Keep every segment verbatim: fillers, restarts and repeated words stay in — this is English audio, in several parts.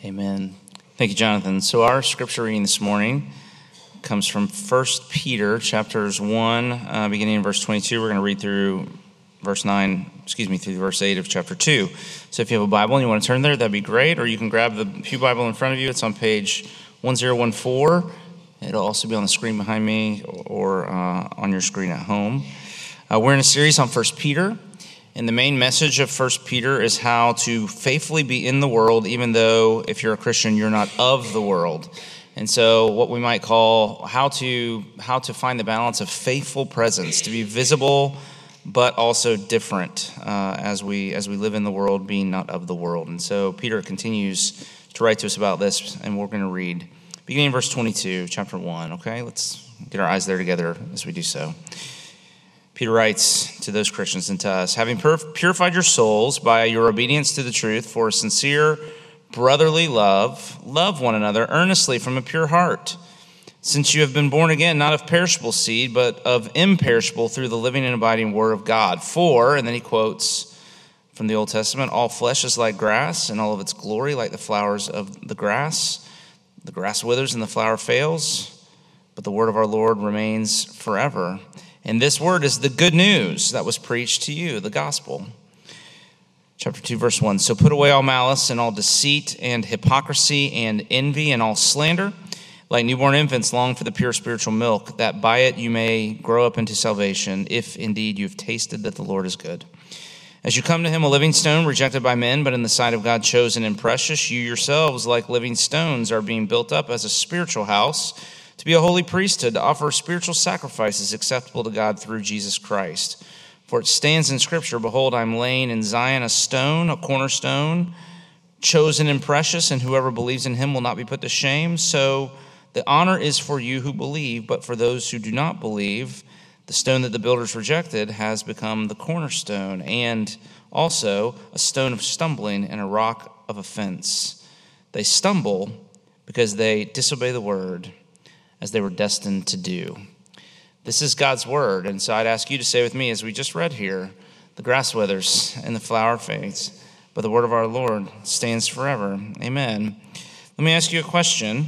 Amen. Thank you, Jonathan. So our scripture reading this morning comes from First Peter chapters one, uh, beginning in verse twenty-two. We're going to read through verse nine, excuse me, through verse eight of chapter two. So if you have a Bible and you want to turn there, that'd be great. Or you can grab the Pew Bible in front of you. It's on page one thousand fourteen. It'll also be on the screen behind me or uh, on your screen at home. Uh, we're in a series on First Peter. And the main message of First Peter is how to faithfully be in the world, even though if you're a Christian, you're not of the world. And so what we might call how to how to find the balance of faithful presence, to be visible but also different uh, as we as we live in the world, being not of the world. And so Peter continues to write to us about this, and we're going to read beginning in verse twenty-two, chapter one. Okay, let's get our eyes there together as we do so. Peter writes to those Christians and to us, having purified your souls by your obedience to the truth for a sincere brotherly love, love one another earnestly from a pure heart, since you have been born again, not of perishable seed, but of imperishable through the living and abiding word of God. For, and then he quotes from the Old Testament, all flesh is like grass, and all of its glory like the flowers of the grass. The grass withers and the flower fails, but the word of our Lord remains forever. And this word is the good news that was preached to you, the gospel. Chapter two, verse one. So put away all malice and all deceit and hypocrisy and envy and all slander. Like newborn infants, long for the pure spiritual milk, that by it you may grow up into salvation, if indeed you've tasted that the Lord is good. As you come to him, a living stone, rejected by men, but in the sight of God chosen and precious, you yourselves, like living stones, are being built up as a spiritual house, to be a holy priesthood, to offer spiritual sacrifices acceptable to God through Jesus Christ. For it stands in Scripture, behold, I am laying in Zion a stone, a cornerstone, chosen and precious, and whoever believes in him will not be put to shame. So the honor is for you who believe, but for those who do not believe, the stone that the builders rejected has become the cornerstone, and also a stone of stumbling and a rock of offense. They stumble because they disobey the word, as they were destined to do. This is God's word, and so I'd ask you to say with me, as we just read here, the grass withers and the flower fades, but the word of our Lord stands forever. Amen. Let me ask you a question.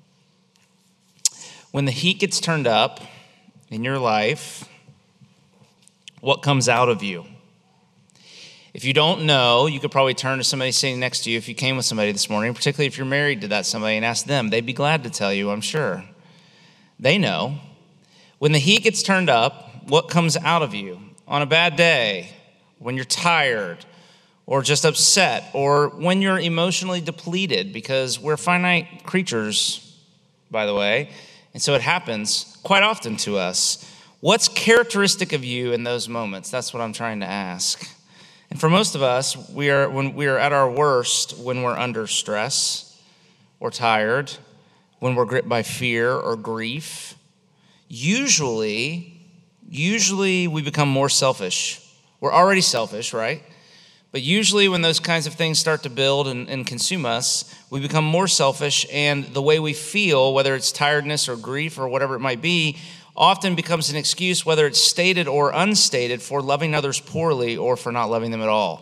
When the heat gets turned up in your life, what comes out of you? If you don't know, you could probably turn to somebody sitting next to you if you came with somebody this morning, particularly if you're married to that somebody, and ask them. They'd be glad to tell you, I'm sure. They know. When the heat gets turned up, what comes out of you? On a bad day, when you're tired, or just upset, or when you're emotionally depleted, because we're finite creatures, by the way, and so it happens quite often to us. What's characteristic of you in those moments? That's what I'm trying to ask. And for most of us, we are when we are at our worst when we're under stress or tired, when we're gripped by fear or grief. Usually, usually we become more selfish. We're already selfish, right? But usually when those kinds of things start to build and, and consume us, we become more selfish, and the way we feel, whether it's tiredness or grief or whatever it might be, often becomes an excuse, whether it's stated or unstated, for loving others poorly or for not loving them at all.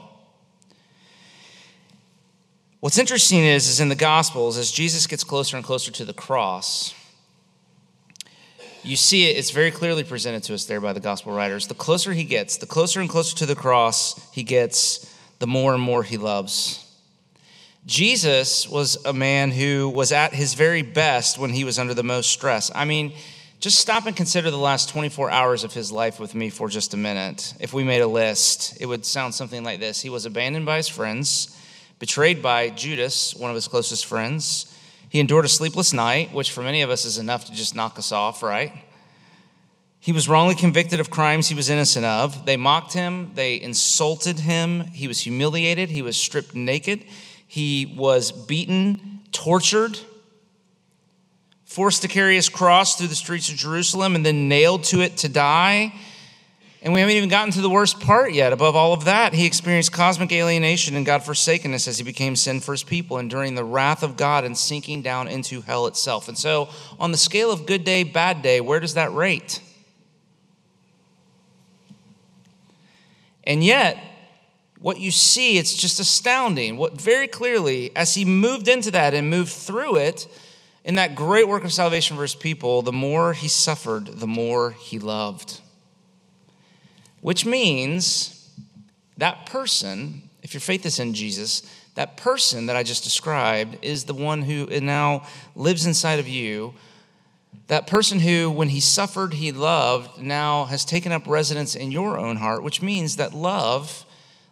What's interesting is, is in the Gospels, as Jesus gets closer and closer to the cross, you see it, it's very clearly presented to us there by the Gospel writers. The closer he gets, the closer and closer to the cross he gets, the more and more he loves. Jesus was a man who was at his very best when he was under the most stress. I mean, just stop and consider the last twenty-four hours of his life with me for just a minute. If we made a list, it would sound something like this. He was abandoned by his friends, betrayed by Judas, one of his closest friends. He endured a sleepless night, which for many of us is enough to just knock us off, right? He was wrongly convicted of crimes he was innocent of. They mocked him. They insulted him. He was humiliated. He was stripped naked. He was beaten, tortured, forced to carry his cross through the streets of Jerusalem, and then nailed to it to die. And we haven't even gotten to the worst part yet. Above all of that, he experienced cosmic alienation and God-forsakenness as he became sin for his people, enduring the wrath of God and sinking down into hell itself. And so on the scale of good day, bad day, where does that rate? And yet, what you see, it's just astounding. What very clearly, as he moved into that and moved through it, in that great work of salvation for his people, the more he suffered, the more he loved. Which means that person, if your faith is in Jesus, that person that I just described is the one who now lives inside of you. That person who, when he suffered, he loved, now has taken up residence in your own heart, which means that love,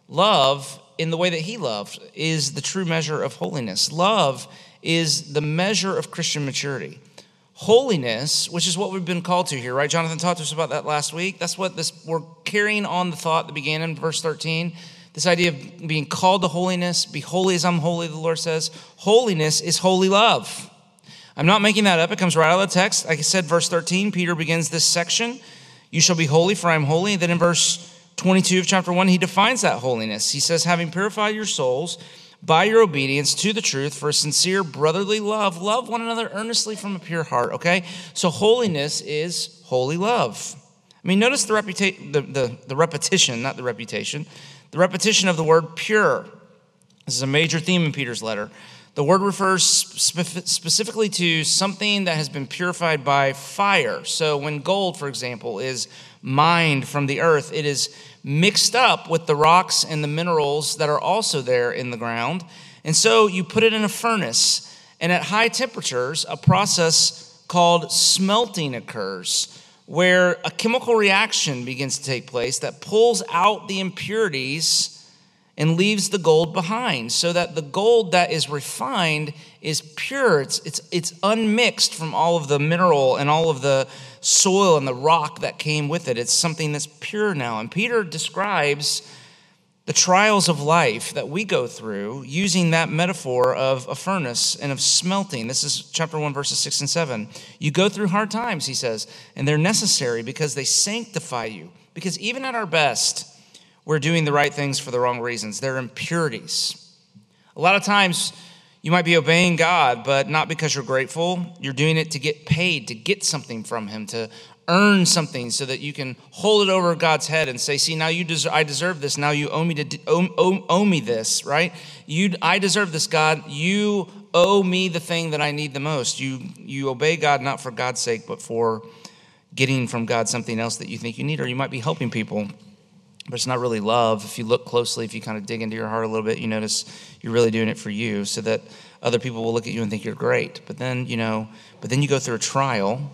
love in the way that he loved, is the true measure of holiness. Love is the measure of Christian maturity. Holiness, which is what we've been called to here, right? Jonathan talked to us about that last week. That's what this, we're carrying on the thought that began in verse thirteen. This idea of being called to holiness, be holy as I'm holy, the Lord says. Holiness is holy love. I'm not making that up. It comes right out of the text. Like I said, verse thirteen, Peter begins this section. You shall be holy, for I am holy. Then in verse twenty-two of chapter one, he defines that holiness. He says, having purified your souls by your obedience to the truth for a sincere brotherly love, love one another earnestly from a pure heart, okay? So holiness is holy love. I mean, notice the, reputa- the, the, the repetition, not the reputation, the repetition of the word pure. This is a major theme in Peter's letter. The word refers spe- specifically to something that has been purified by fire. So when gold, for example, is mined from the earth, it is mixed up with the rocks and the minerals that are also there in the ground. And so you put it in a furnace, and at high temperatures, a process called smelting occurs, where a chemical reaction begins to take place that pulls out the impurities and leaves the gold behind, so that the gold that is refined is pure. It's, it's, it's unmixed from all of the mineral and all of the soil and the rock that came with it. It's something that's pure now. And Peter describes the trials of life that we go through using that metaphor of a furnace and of smelting. This is chapter one, verses six and seven. You go through hard times, he says, and they're necessary because they sanctify you. Because even at our best, we're doing the right things for the wrong reasons. They're impurities. A lot of times you might be obeying God, but not because you're grateful. You're doing it to get paid, to get something from him, to earn something so that you can hold it over God's head and say, see, now you deserve, I deserve this. Now you owe me to owe, owe, owe me this, right? You, I deserve this, God. You owe me the thing that I need the most. You, you obey God not for God's sake, but for getting from God something else that you think you need, or you might be helping people. But it's not really love. If you look closely, if you kind of dig into your heart a little bit, you notice you're really doing it for you so that other people will look at you and think you're great. But then, you know, but then you go through a trial.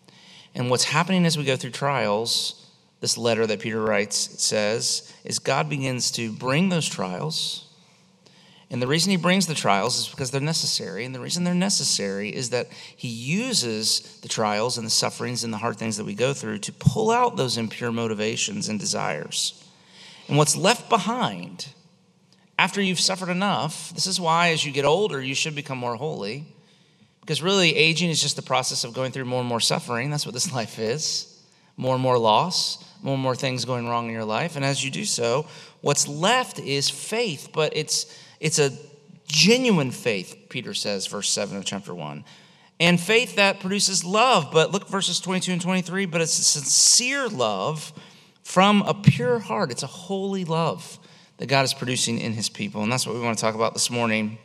And what's happening as we go through trials, this letter that Peter writes, it says, is God begins to bring those trials. And the reason he brings the trials is because they're necessary. And the reason they're necessary is that he uses the trials and the sufferings and the hard things that we go through to pull out those impure motivations and desires. And what's left behind after you've suffered enough, this is why as you get older, you should become more holy. Because really, aging is just the process of going through more and more suffering. That's what this life is. More and more loss, more and more things going wrong in your life. And as you do so, what's left is faith. But it's it's a genuine faith, Peter says, verse seven of chapter one. And faith that produces love. But look verses twenty-two and twenty-three. But it's a sincere love from a pure heart. It's a holy love that God is producing in his people. And that's what we want to talk about this morning.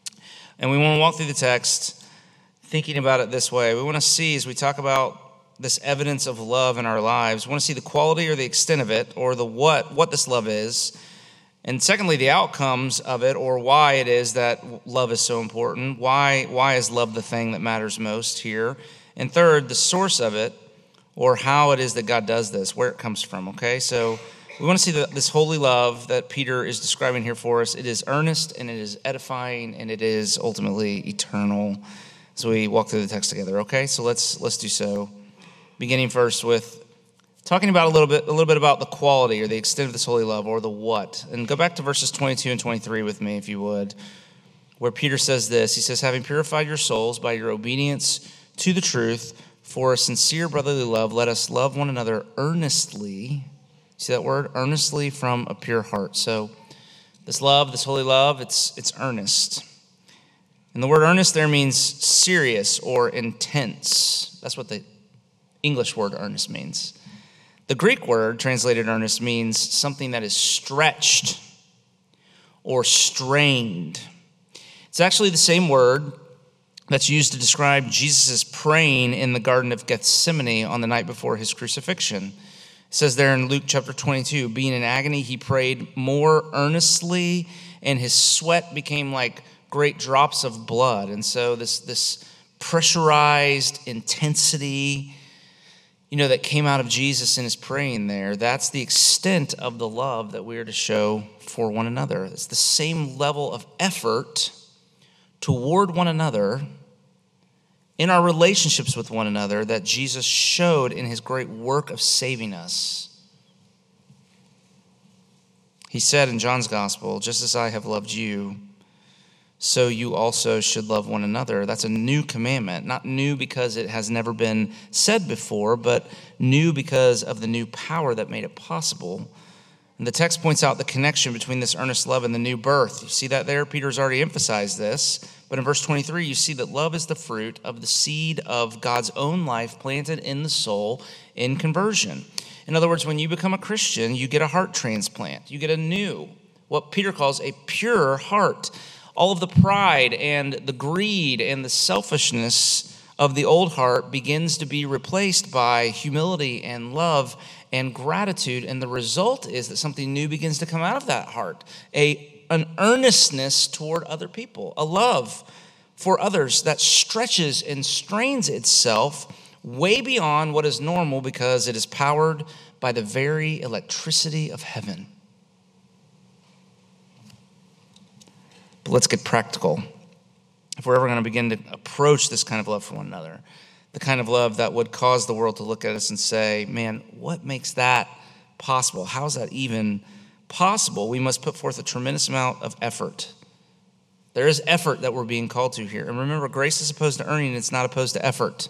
And we want to walk through the text thinking about it this way. We want to see, as we talk about this evidence of love in our lives, we want to see the quality or the extent of it, or the what, what this love is. And secondly, the outcomes of it, or why it is that love is so important. Why, why is love the thing that matters most here? And third, the source of it, or how it is that God does this, where it comes from, okay? So we want to see the, this holy love that Peter is describing here for us. It is earnest, and it is edifying, and it is ultimately eternal. So we walk through the text together, okay? So let's let's do so. Beginning first with talking about a little bit a little bit about the quality or the extent of this holy love, or the what. And go back to verses twenty-two and twenty-three with me, if you would, where Peter says this. He says, having purified your souls by your obedience to the truth for a sincere brotherly love, let us love one another earnestly. See that word? Earnestly from a pure heart. So this love, this holy love, it's it's earnest. And the word earnest there means serious or intense. That's what the English word earnest means. The Greek word translated earnest means something that is stretched or strained. It's actually the same word that's used to describe Jesus' praying in the Garden of Gethsemane on the night before his crucifixion. It says there in Luke chapter twenty-two, being in agony, he prayed more earnestly, and his sweat became like great drops of blood. And so this, this pressurized intensity, you know, that came out of Jesus in his praying there, that's the extent of the love that we are to show for one another. It's the same level of effort toward one another in our relationships with one another that Jesus showed in his great work of saving us. He said in John's gospel, just as I have loved you, so you also should love one another. That's a new commandment, not new because it has never been said before, but new because of the new power that made it possible. And the text points out the connection between this earnest love and the new birth. You see that there? Peter's already emphasized this. But in verse twenty-three, you see that love is the fruit of the seed of God's own life planted in the soul in conversion. In other words, when you become a Christian, you get a heart transplant. You get a new, what Peter calls a pure heart. All of the pride and the greed and the selfishness of the old heart begins to be replaced by humility and love and gratitude. And the result is that something new begins to come out of that heart, a an earnestness toward other people, a love for others that stretches and strains itself way beyond what is normal because it is powered by the very electricity of heaven. But let's get practical. If we're ever going to begin to approach this kind of love for one another, the kind of love that would cause the world to look at us and say, man, what makes that possible? How is that even possible? We must put forth a tremendous amount of effort. There is effort that we're being called to here. And remember, grace is opposed to earning, it's not opposed to effort.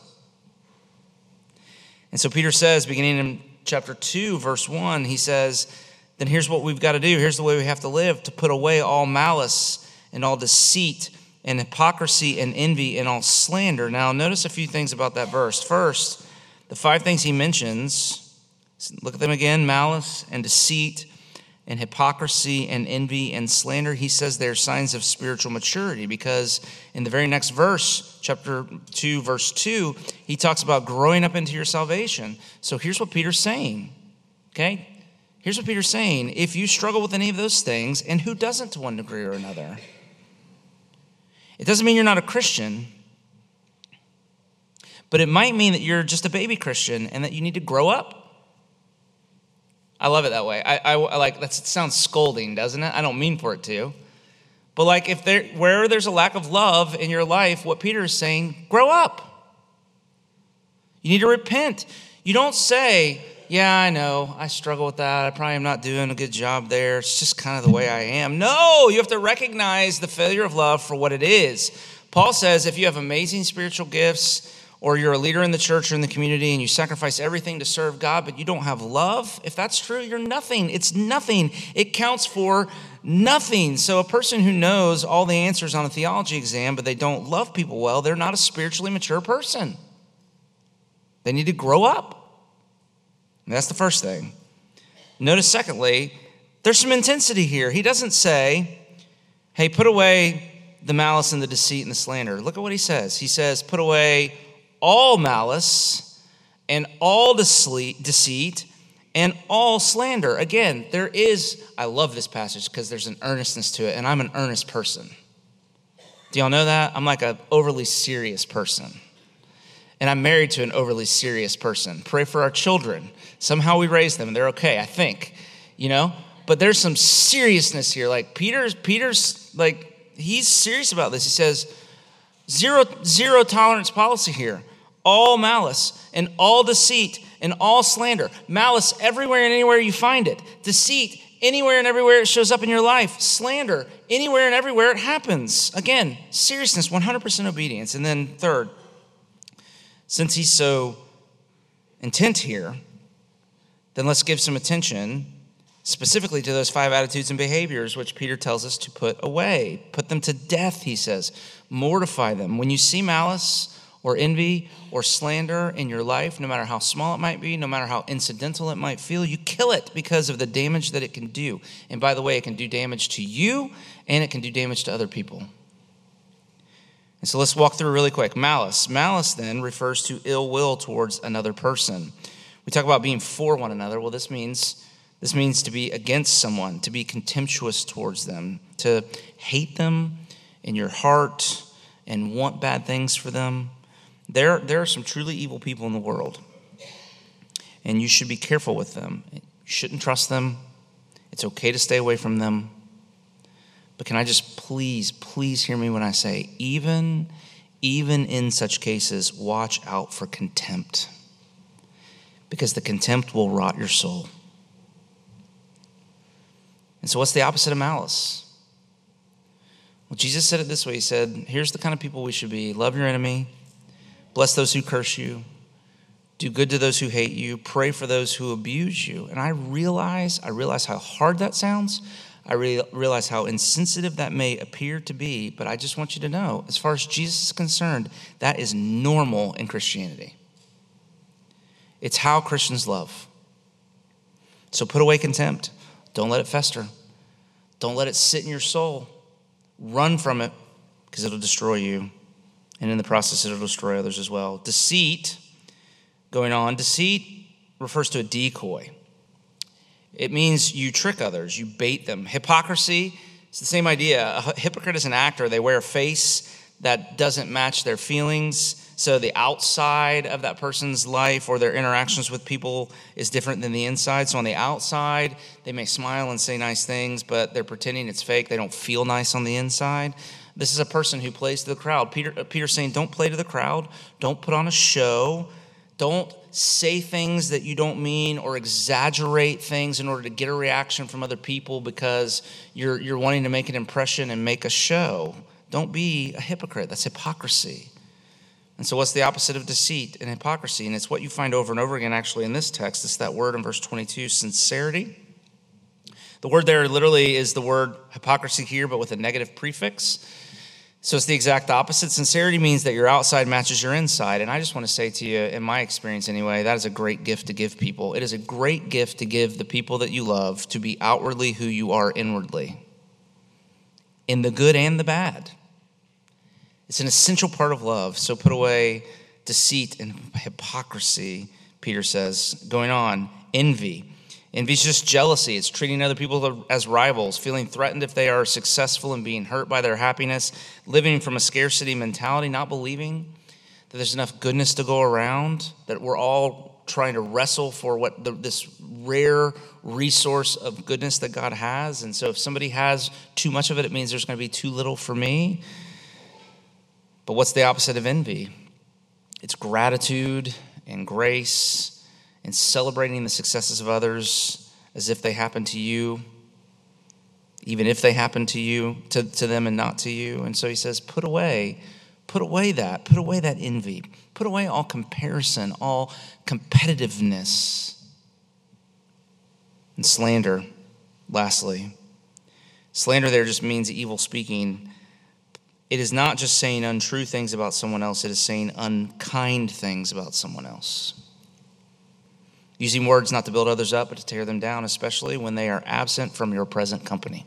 And so Peter says, beginning in chapter two, verse one, he says, then here's what we've got to do. Here's the way we have to live, to put away all malice and all deceit and hypocrisy and envy and all slander. Now, notice a few things about that verse. First, the five things he mentions, look at them again, malice and deceit and hypocrisy and envy and slander. He says they're signs of spiritual maturity because in the very next verse, chapter two, verse two, he talks about growing up into your salvation. So here's what Peter's saying, okay? Here's what Peter's saying. If you struggle with any of those things, and who doesn't to one degree or another, it doesn't mean you're not a Christian, but it might mean that you're just a baby Christian and that you need to grow up. I love it that way. I, I, I like that. Sounds scolding, doesn't it? I don't mean for it to. But like if there, where there's a lack of love in your life, what Peter is saying, grow up. You need to repent. You don't say, yeah, I know, I struggle with that. I probably am not doing a good job there. It's just kind of the way I am. No, you have to recognize the failure of love for what it is. Paul says if you have amazing spiritual gifts, or you're a leader in the church or in the community and you sacrifice everything to serve God, but you don't have love, if that's true, you're nothing. It's nothing. It counts for nothing. So a person who knows all the answers on a theology exam, but they don't love people well, they're not a spiritually mature person. They need to grow up. And that's the first thing. Notice, secondly, there's some intensity here. He doesn't say, hey, put away the malice and the deceit and the slander. Look at what he says. He says, put away all malice and all deceit and all slander. Again, there is, I love this passage because there's an earnestness to it, and I'm an earnest person. Do y'all know that? I'm like an overly serious person. And I'm married to an overly serious person. Pray for our children. Somehow we raise them, and they're okay, I think. You know? But there's some seriousness here. Like Peter's, Peter's like, he's serious about this. He says, Zero, zero tolerance policy here. All malice and all deceit and all slander. Malice everywhere and anywhere you find it. Deceit anywhere and everywhere it shows up in your life. Slander anywhere and everywhere it happens. Again, seriousness, one hundred percent obedience. And then third, since he's so intent here, then let's give some attention specifically to those five attitudes and behaviors which Peter tells us to put away. Put them to death, he says. Mortify them. When you see malice or envy or slander in your life, no matter how small it might be, no matter how incidental it might feel, you kill it because of the damage that it can do. And by the way, it can do damage to you and it can do damage to other people. And so let's walk through really quick. Malice. Malice then refers to ill will towards another person. We talk about being for one another. Well, this means this means to be against someone, to be contemptuous towards them, to hate them in your heart and want bad things for them. There, there are some truly evil people in the world, and you should be careful with them. You shouldn't trust them. It's okay to stay away from them. But can I just please, please hear me when I say, even, even in such cases, watch out for contempt, because the contempt will rot your soul. And so what's the opposite of malice? Well, Jesus said it this way. He said, here's the kind of people we should be. Love your enemy. Bless those who curse you. Do good to those who hate you. Pray for those who abuse you. And I realize, I realize how hard that sounds. I re- realize how insensitive that may appear to be. But I just want you to know, as far as Jesus is concerned, that is normal in Christianity. It's how Christians love. So put away contempt. Don't let it fester. Don't let it sit in your soul. Run from it, because it'll destroy you. And in the process, it'll destroy others as well. Deceit, going on, deceit refers to a decoy. It means you trick others, you bait them. Hypocrisy, it's the same idea. A hypocrite is an actor. They wear a face that doesn't match their feelings. So the outside of that person's life or their interactions with people is different than the inside. So on the outside, they may smile and say nice things, but they're pretending it's fake. They don't feel nice on the inside. This is a person who plays to the crowd. Peter, Peter's saying, don't play to the crowd. Don't put on a show. Don't say things that you don't mean or exaggerate things in order to get a reaction from other people because you're, you're wanting to make an impression and make a show. Don't be a hypocrite. That's hypocrisy. And so what's the opposite of deceit and hypocrisy? And it's what you find over and over again actually in this text. It's that word in verse twenty-two, sincerity. The word there literally is the word hypocrisy here, but with a negative prefix. So it's the exact opposite. Sincerity means that your outside matches your inside. And I just want to say to you, in my experience anyway, that is a great gift to give people. It is a great gift to give the people that you love to be outwardly who you are inwardly, in the good and the bad. It's an essential part of love. So put away deceit and hypocrisy, Peter says. Going on, envy. Envy is just jealousy. It's treating other people as rivals, feeling threatened if they are successful and being hurt by their happiness, living from a scarcity mentality, not believing that there's enough goodness to go around, that we're all trying to wrestle for what the, this rare resource of goodness that God has. And so if somebody has too much of it, it means there's going to be too little for me. But what's the opposite of envy? It's gratitude and grace and celebrating the successes of others as if they happen to you, even if they happen to you, to, to them and not to you. And so he says, put away, put away that, put away that envy, put away all comparison, all competitiveness and slander. Lastly, slander there just means evil speaking. It is not just saying untrue things about someone else. It is saying unkind things about someone else. Using words not to build others up, but to tear them down, especially when they are absent from your present company.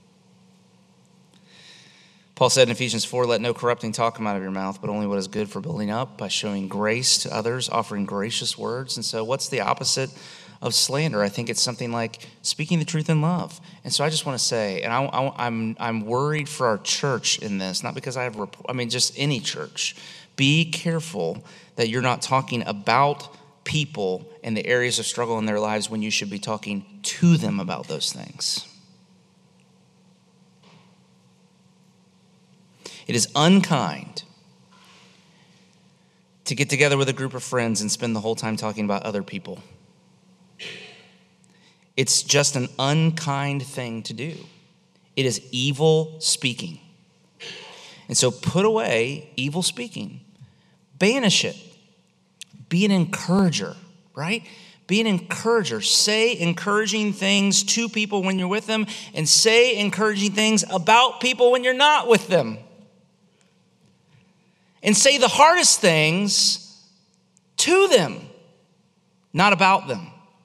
Paul said in Ephesians four, let no corrupting talk come out of your mouth, but only what is good for building up by showing grace to others, offering gracious words. And so what's the opposite of slander? I think it's something like speaking the truth in love. And so I just want to say, and I, I, I'm I'm worried for our church in this, not because I have, I mean, just any church. Be careful that you're not talking about people and the areas of struggle in their lives when you should be talking to them about those things. It is unkind to get together with a group of friends and spend the whole time talking about other people. It's just an unkind thing to do. It is evil speaking. And so put away evil speaking. Banish it. Be an encourager, right? Be an encourager. Say encouraging things to people when you're with them, and say encouraging things about people when you're not with them. and say the hardest things to them, not about them.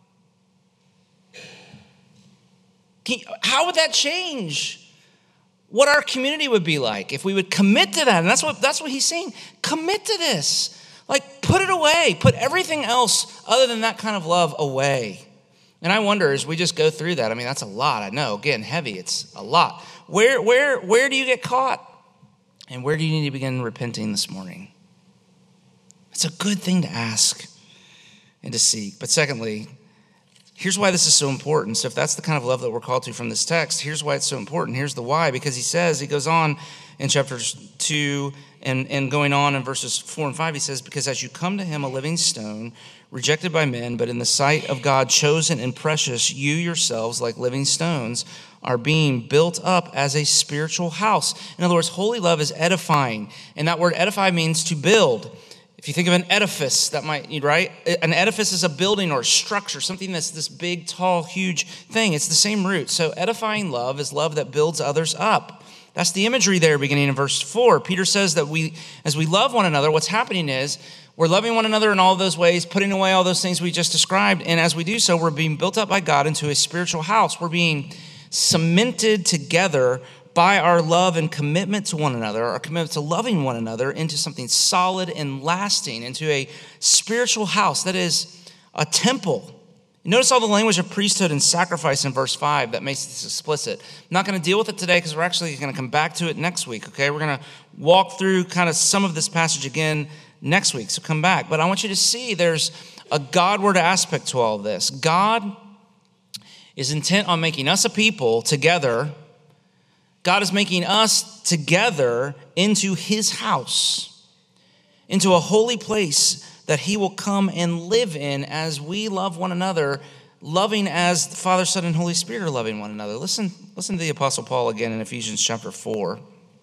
How would that change what our community would be like if we would commit to that? And that's what that's what he's saying. Commit to this. Like, put it away. Put everything else other than that kind of love away. And I wonder, as we just go through that, I mean, that's a lot. I know, again, heavy. It's a lot. Where, where, where do you get caught? And where do you need to begin repenting this morning? It's a good thing to ask and to seek. But secondly, here's why this is so important. So if that's the kind of love that we're called to from this text, here's why it's so important. Here's the why. Because he says, he goes on in chapters two and, and going on in verses four and five, he says, because as you come to him, a living stone, rejected by men, but in the sight of God, chosen and precious, you yourselves, like living stones, are being built up as a spiritual house. In other words, holy love is edifying. And that word edify means to build. If you think of an edifice, that might, right? An edifice is a building or a structure, something that's this big, tall, huge thing. It's the same root. So edifying love is love that builds others up. That's the imagery there beginning in verse four. Peter says that we, as we love one another, what's happening is we're loving one another in all those ways, putting away all those things we just described. And as we do so, we're being built up by God into a spiritual house. We're being cemented together by our love and commitment to one another, our commitment to loving one another into something solid and lasting, into a spiritual house that is a temple. Notice all the language of priesthood and sacrifice in verse five that makes this explicit. I'm not going to deal with it today because we're actually going to come back to it next week, okay? We're going to walk through kind of some of this passage again next week, so come back. But I want you to see there's a Godward aspect to all of this. God is intent on making us a people together. God is making us together into his house, into a holy place that he will come and live in as we love one another, loving as the Father, Son, and Holy Spirit are loving one another. Listen, listen to the Apostle Paul again in Ephesians chapter four.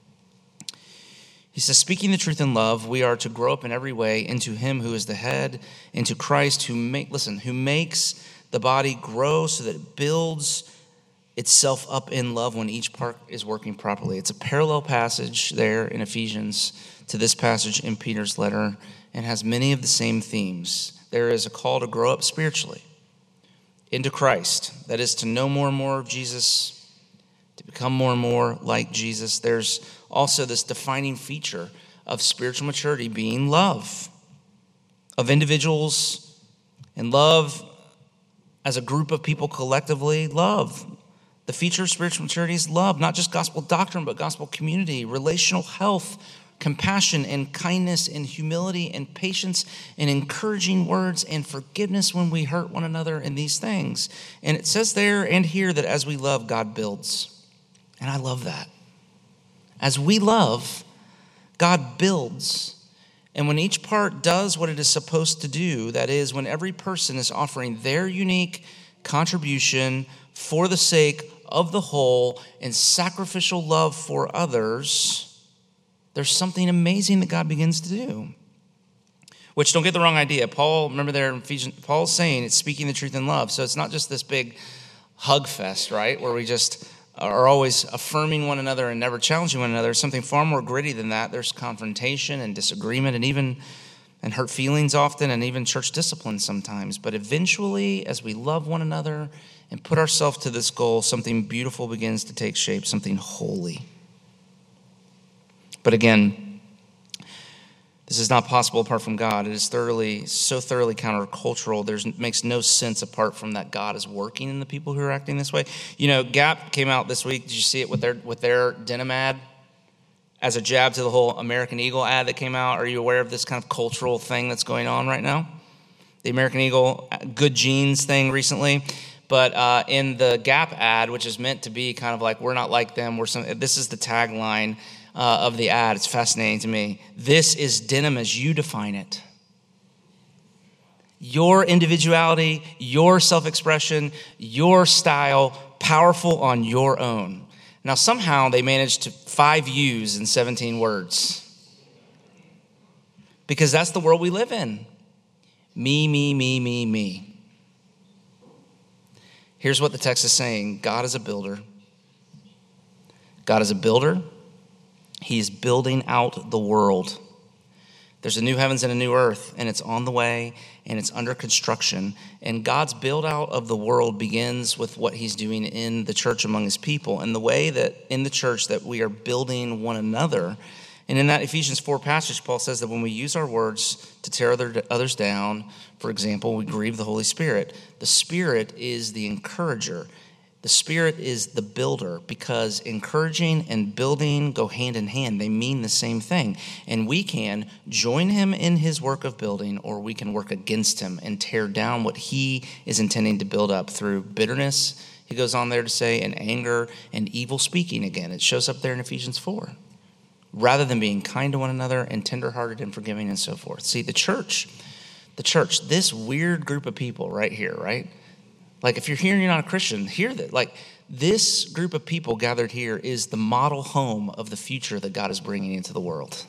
He says, speaking the truth in love, we are to grow up in every way into him who is the head, into Christ who make, listen, who makes the body grow so that it builds itself up in love when each part is working properly. It's a parallel passage there in Ephesians to this passage in Peter's letter and has many of the same themes. There is a call to grow up spiritually into Christ. That is to know more and more of Jesus, to become more and more like Jesus. There's also this defining feature of spiritual maturity being love of individuals and love as a group of people collectively. Love. The feature of spiritual maturity is love, not just gospel doctrine, but gospel community, relational health, compassion and kindness and humility and patience and encouraging words and forgiveness when we hurt one another and these things. And it says there and here that as we love, God builds. And I love that. As we love, God builds. And when each part does what it is supposed to do, that is, when every person is offering their unique contribution for the sake of the whole and sacrificial love for others, there's something amazing that God begins to do. Which, don't get the wrong idea. Paul, remember there in Ephesians, Paul's saying it's speaking the truth in love. So it's not just this big hug fest, right? Where we just are always affirming one another and never challenging one another. It's something far more gritty than that. There's confrontation and disagreement and even and hurt feelings often and even church discipline sometimes. But eventually, as we love one another and put ourselves to this goal, something beautiful begins to take shape, something holy. But again, this is not possible apart from God. It is thoroughly, so thoroughly countercultural. There's makes no sense apart from that God is working in the people who are acting this way. You know, Gap came out this week. Did you see it with their with their denim ad? As a jab to the whole American Eagle ad that came out. Are you aware of this kind of cultural thing that's going on right now? The American Eagle good jeans thing recently. But uh, in the Gap ad, which is meant to be kind of like, we're not like them. We're some, this is the tagline Uh, of the ad. It's fascinating to me. This is denim as you define it. Your individuality, your self-expression, your style, powerful on your own. Now, somehow they managed to five U's in seventeen words. Because that's the world we live in. Me, me, me, me, me. Here's what the text is saying. God is a builder. God is a builder. He is building out the world. There's a new heavens and a new earth, and it's on the way, and it's under construction. And God's build out of the world begins with what he's doing in the church among his people, and the way that in the church that we are building one another. And in that Ephesians four passage, Paul says that when we use our words to tear other, others down, for example, we grieve the Holy Spirit. The Spirit is the encourager. The Spirit is the builder, because encouraging and building go hand in hand. They mean the same thing. And we can join him in his work of building, or we can work against him and tear down what he is intending to build up through bitterness, he goes on there to say, and anger and evil speaking again. It shows up there in Ephesians four. Rather than being kind to one another and tenderhearted and forgiving and so forth. See, the church, the church, this weird group of people right here, right? Like, if you're here and you're not a Christian, hear that. Like, this group of people gathered here is the model home of the future that God is bringing into the world.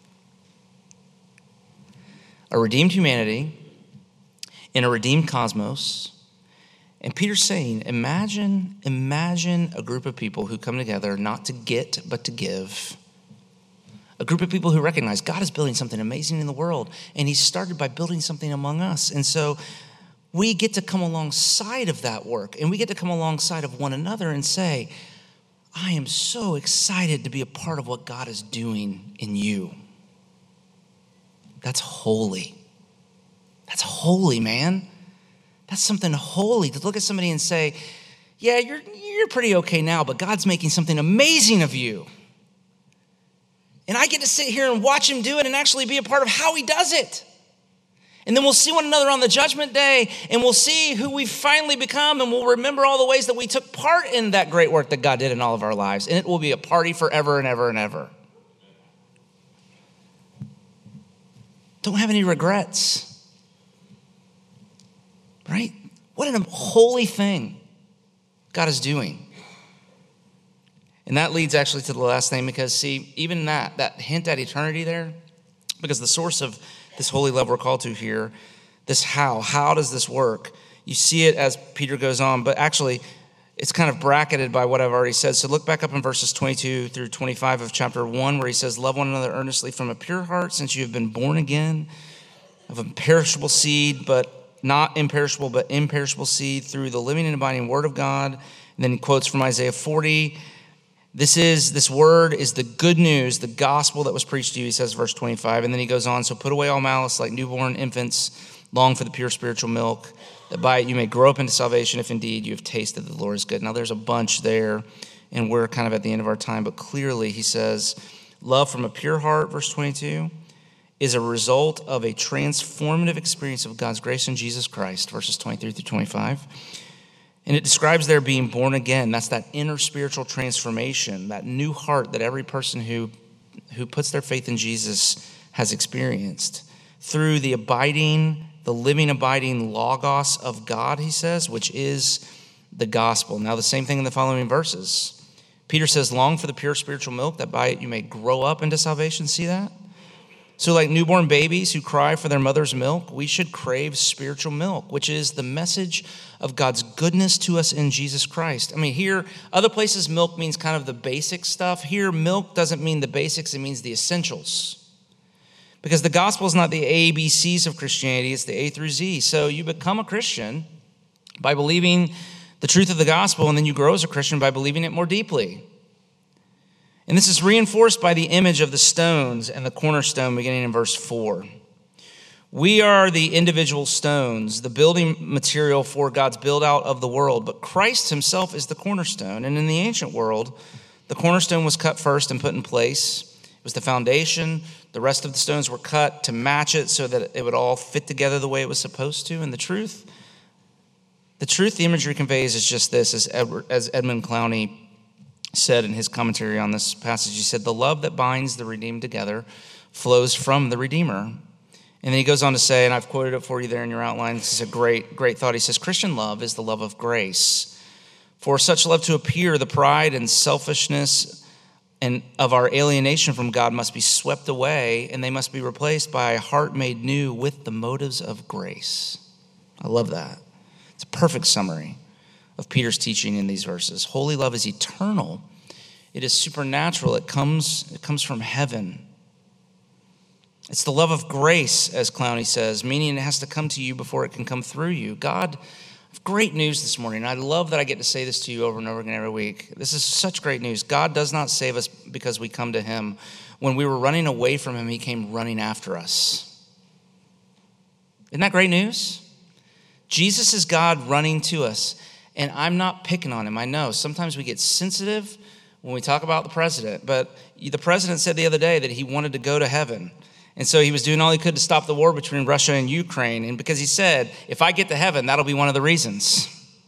A redeemed humanity in a redeemed cosmos. And Peter's saying, imagine, imagine a group of people who come together not to get, but to give. A group of people who recognize God is building something amazing in the world, and he started by building something among us. And so we get to come alongside of that work, and we get to come alongside of one another and say, I am so excited to be a part of what God is doing in you. That's holy. That's holy, man. That's something holy, to look at somebody and say, yeah, you're, you're pretty okay now, but God's making something amazing of you. And I get to sit here and watch him do it and actually be a part of how he does it. And then we'll see one another on the judgment day, and we'll see who we've finally become, and we'll remember all the ways that we took part in that great work that God did in all of our lives. And it will be a party forever and ever and ever. Don't have any regrets. Right? What a holy thing God is doing. And that leads actually to the last thing, because see, even that, that hint at eternity there, because the source of this holy love we're called to here, this how, how does this work? You see it as Peter goes on, but actually it's kind of bracketed by what I've already said. So look back up in verses twenty-two through twenty-five of chapter one, where he says, love one another earnestly from a pure heart, since you have been born again of a perishable seed, but not imperishable, but imperishable seed, through the living and abiding word of God. And then he quotes from Isaiah forty. This is, this word is the good news, the gospel that was preached to you, he says, verse twenty-five. And then he goes on, so put away all malice like newborn infants, long for the pure spiritual milk, that by it you may grow up into salvation, if indeed you have tasted that the Lord is good. Now there's a bunch there, and we're kind of at the end of our time, but clearly he says, love from a pure heart, verse twenty-two, is a result of a transformative experience of God's grace in Jesus Christ, verses twenty-three through twenty-five. And it describes their being born again. That's that inner spiritual transformation, that new heart that every person who, who puts their faith in Jesus has experienced through the abiding, the living, abiding logos of God, he says, which is the gospel. Now, the same thing in the following verses. Peter says, long for the pure spiritual milk, that by it you may grow up into salvation. See that? So like newborn babies who cry for their mother's milk, we should crave spiritual milk, which is the message of God's goodness to us in Jesus Christ. I mean, here, other places, milk means kind of the basic stuff. Here, milk doesn't mean the basics, it means the essentials. Because the gospel is not the A B Cs of Christianity, it's the A through Z. So you become a Christian by believing the truth of the gospel, and then you grow as a Christian by believing it more deeply. And this is reinforced by the image of the stones and the cornerstone beginning in verse four. We are the individual stones, the building material for God's build out of the world, but Christ himself is the cornerstone. And in the ancient world, the cornerstone was cut first and put in place. It was the foundation. The rest of the stones were cut to match it so that it would all fit together the way it was supposed to. And the truth, the truth the imagery conveys is just this, as, Edward, as Edmund Clowney said in his commentary on this passage. He said, the love that binds the redeemed together flows from the Redeemer. And then he goes on to say, and I've quoted it for you there in your outline, this is a great, great thought. He says, Christian love is the love of grace. For such love to appear, the pride and selfishness and of our alienation from God must be swept away, and they must be replaced by a heart made new with the motives of grace. I love that. It's a perfect summary of Peter's teaching in these verses. Holy love is eternal. It is supernatural. It comes, it comes from heaven. It's the love of grace, as Clowney says, meaning it has to come to you before it can come through you. God, I have great news this morning. I love that I get to say this to you over and over again every week. This is such great news. God does not save us because we come to him. When we were running away from him, he came running after us. Isn't that great news? Jesus is God running to us, and I'm not picking on him. I know sometimes we get sensitive when we talk about the president, but the president said the other day that he wanted to go to heaven. And so he was doing all he could to stop the war between Russia and Ukraine. And because he said, if I get to heaven, that'll be one of the reasons.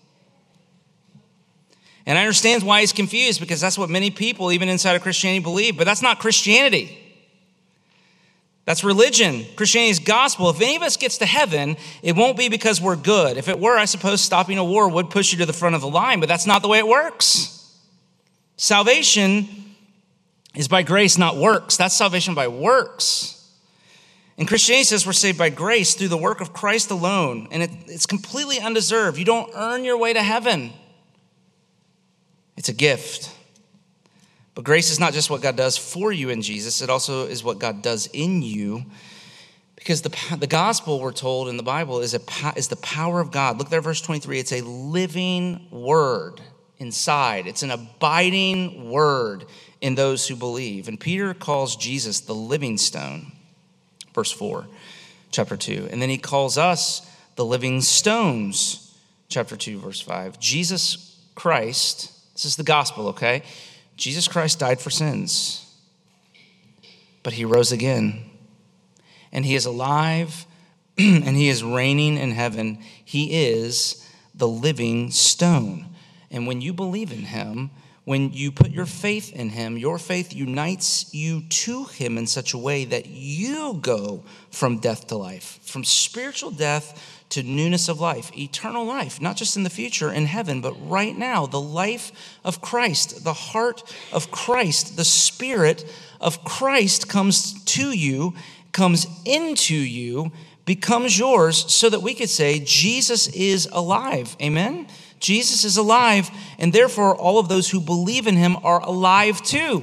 And I understand why he's confused, because that's what many people, even inside of Christianity, believe. But that's not Christianity. That's religion. Christianity is gospel. If any of us gets to heaven, it won't be because we're good. If it were, I suppose stopping a war would push you to the front of the line. But that's not the way it works. Salvation is by grace, not works. That's salvation by works. And Christianity says we're saved by grace through the work of Christ alone. And it, it's completely undeserved. You don't earn your way to heaven. It's a gift. But grace is not just what God does for you in Jesus. It also is what God does in you. Because the, the gospel, we're told in the Bible, is, a, is the power of God. Look there, verse twenty-three. It's a living word inside. It's an abiding word in those who believe. And Peter calls Jesus the living stone. Verse four, chapter two. And then he calls us the living stones, chapter two, verse five. Jesus Christ, this is the gospel, okay? Jesus Christ died for sins, but he rose again. And he is alive, and he is reigning in heaven. He is the living stone. And when you believe in him, when you put your faith in him, your faith unites you to him in such a way that you go from death to life, from spiritual death to newness of life, eternal life, not just in the future in heaven, but right now, the life of Christ, the heart of Christ, the spirit of Christ comes to you, comes into you, becomes yours, so that we could say Jesus is alive. Amen? Jesus is alive, and therefore all of those who believe in him are alive too.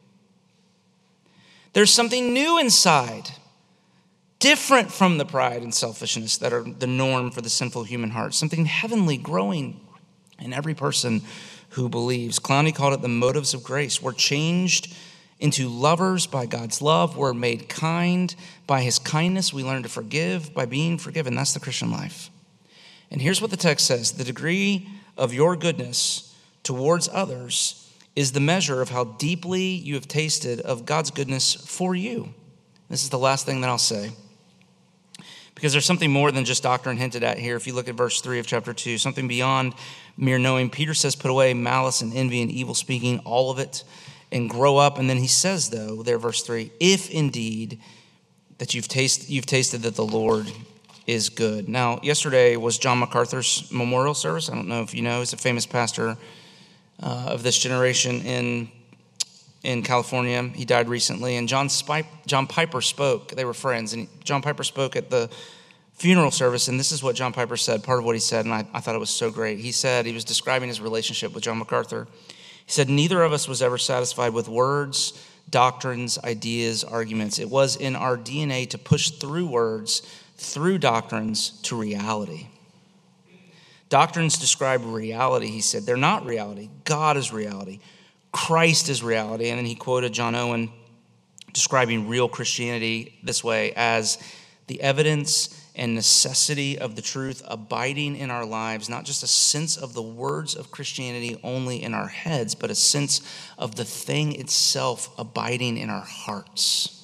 There's something new inside, different from the pride and selfishness that are the norm for the sinful human heart, something heavenly growing in every person who believes. Clowney called it the motives of grace. We're changed into lovers by God's love. We're made kind by his kindness. We learn to forgive by being forgiven. That's the Christian life. And here's what the text says. The degree of your goodness towards others is the measure of how deeply you have tasted of God's goodness for you. This is the last thing that I'll say, because there's something more than just doctrine hinted at here. If you look at verse three of chapter two, something beyond mere knowing. Peter says, put away malice and envy and evil speaking, all of it, and grow up. And then he says, though, there, verse three, if indeed that you've tasted, you've tasted that the Lord is good. Now, yesterday was John MacArthur's memorial service. I don't know if you know, he's a famous pastor uh, of this generation in in California. He died recently, and John, Spy- John Piper spoke. They were friends, and John Piper spoke at the funeral service, and this is what John Piper said, part of what he said, and I, I thought it was so great. He said, he was describing his relationship with John MacArthur. He said, neither of us was ever satisfied with words, doctrines, ideas, arguments. It was in our D N A to push through words, through doctrines, to reality. Doctrines describe reality, he said. They're not reality. God is reality. Christ is reality. And then he quoted John Owen describing real Christianity this way as the evidence and necessity of the truth abiding in our lives, not just a sense of the words of Christianity only in our heads, but a sense of the thing itself abiding in our hearts.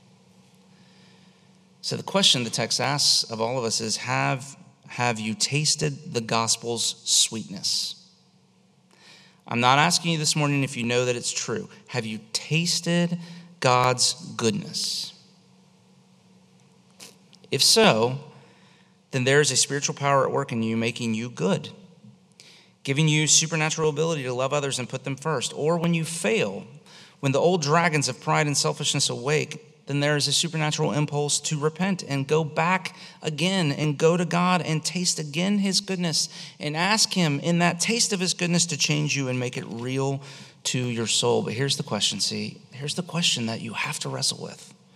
So the question the text asks of all of us is, have, have you tasted the gospel's sweetness? I'm not asking you this morning if you know that it's true. Have you tasted God's goodness? If so, then there is a spiritual power at work in you, making you good, giving you supernatural ability to love others and put them first. Or when you fail, when the old dragons of pride and selfishness awake, then there is a supernatural impulse to repent and go back again and go to God and taste again his goodness and ask him in that taste of his goodness to change you and make it real to your soul. But here's the question, see, here's the question that you have to wrestle with.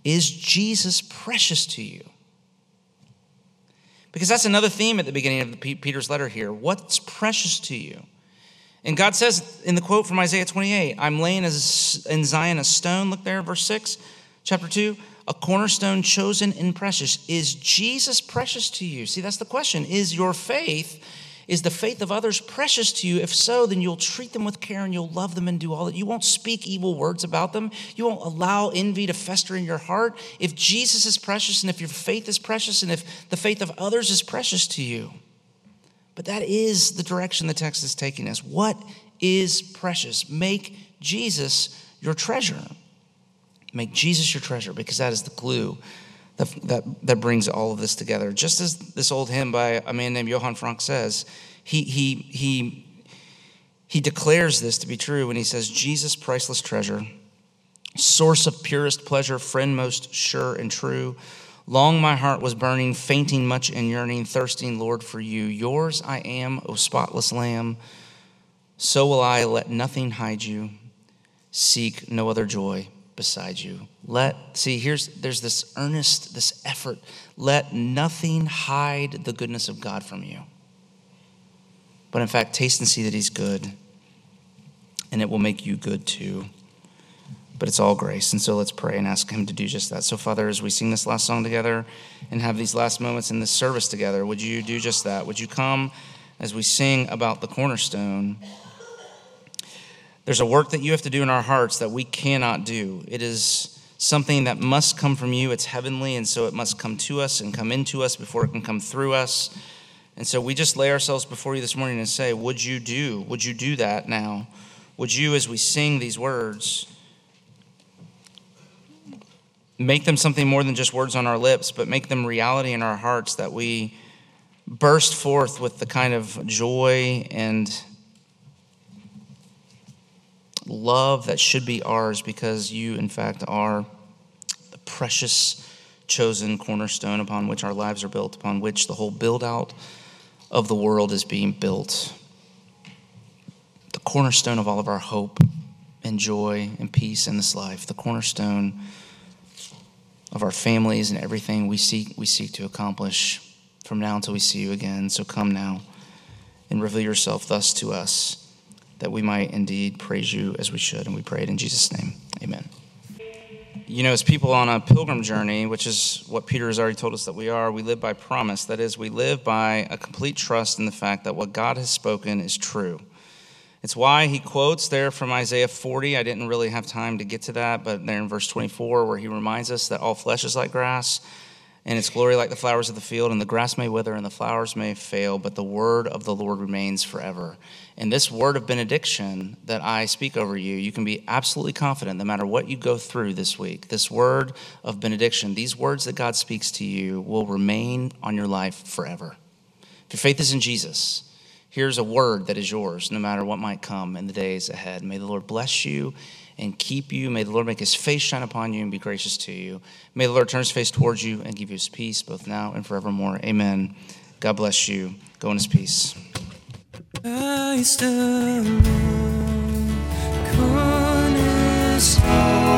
Is Jesus precious to you? Because that's another theme at the beginning of the Peter's letter here. What's precious to you? And God says in the quote from Isaiah twenty-eight, I'm laying as in Zion a stone. Look there, verse six, chapter two. A cornerstone chosen and precious. Is Jesus precious to you? See, that's the question. Is your faith, is the faith of others precious to you? If so, then you'll treat them with care and you'll love them and do all that. You won't speak evil words about them. You won't allow envy to fester in your heart. If Jesus is precious and if your faith is precious and if the faith of others is precious to you. But that is the direction the text is taking us. What is precious? Make Jesus your treasure. Make Jesus your treasure, because that is the glue that, that, that brings all of this together. Just as this old hymn by a man named Johann Frank says, he, he, he, he declares this to be true when he says, Jesus, priceless treasure, source of purest pleasure, friend most sure and true. Long my heart was burning, fainting much in yearning, thirsting, Lord, for you. Yours I am, O spotless Lamb. So will I let nothing hide you, seek no other joy beside you. Let, see, here's, there's this earnest, this effort. Let nothing hide the goodness of God from you. But in fact, taste and see that he's good, and it will make you good too. But it's all grace. And so let's pray and ask him to do just that. So Father, as we sing this last song together and have these last moments in this service together, would you do just that? Would you come as we sing about the cornerstone? There's a work that you have to do in our hearts that we cannot do. It is something that must come from you. It's heavenly, and so it must come to us and come into us before it can come through us. And so we just lay ourselves before you this morning and say, would you do, would you do that now? Would you, as we sing these words, make them something more than just words on our lips, but make them reality in our hearts, that we burst forth with the kind of joy and love that should be ours, because you, in fact, are the precious, chosen cornerstone upon which our lives are built, upon which the whole build-out of the world is being built. The cornerstone of all of our hope and joy and peace in this life. The cornerstone of our families and everything we seek, we seek to accomplish from now until we see you again. So come now and reveal yourself thus to us, that we might indeed praise you as we should. And we pray it in Jesus' name. Amen. You know, as people on a pilgrim journey, which is what Peter has already told us that we are, we live by promise. That is, we live by a complete trust in the fact that what God has spoken is true. It's why he quotes there from Isaiah forty. I didn't really have time to get to that, but there in verse twenty-four, where he reminds us that all flesh is like grass, and its glory like the flowers of the field, and the grass may wither and the flowers may fail, but the word of the Lord remains forever. And this word of benediction that I speak over you, you can be absolutely confident no matter what you go through this week. This word of benediction, these words that God speaks to you, will remain on your life forever. If your faith is in Jesus, here's a word that is yours no matter what might come in the days ahead. May the Lord bless you and keep you. May the Lord make his face shine upon you and be gracious to you. May the Lord turn his face towards you and give you his peace both now and forevermore. Amen. God bless you. Go in his peace. Christ alone, cornerstone.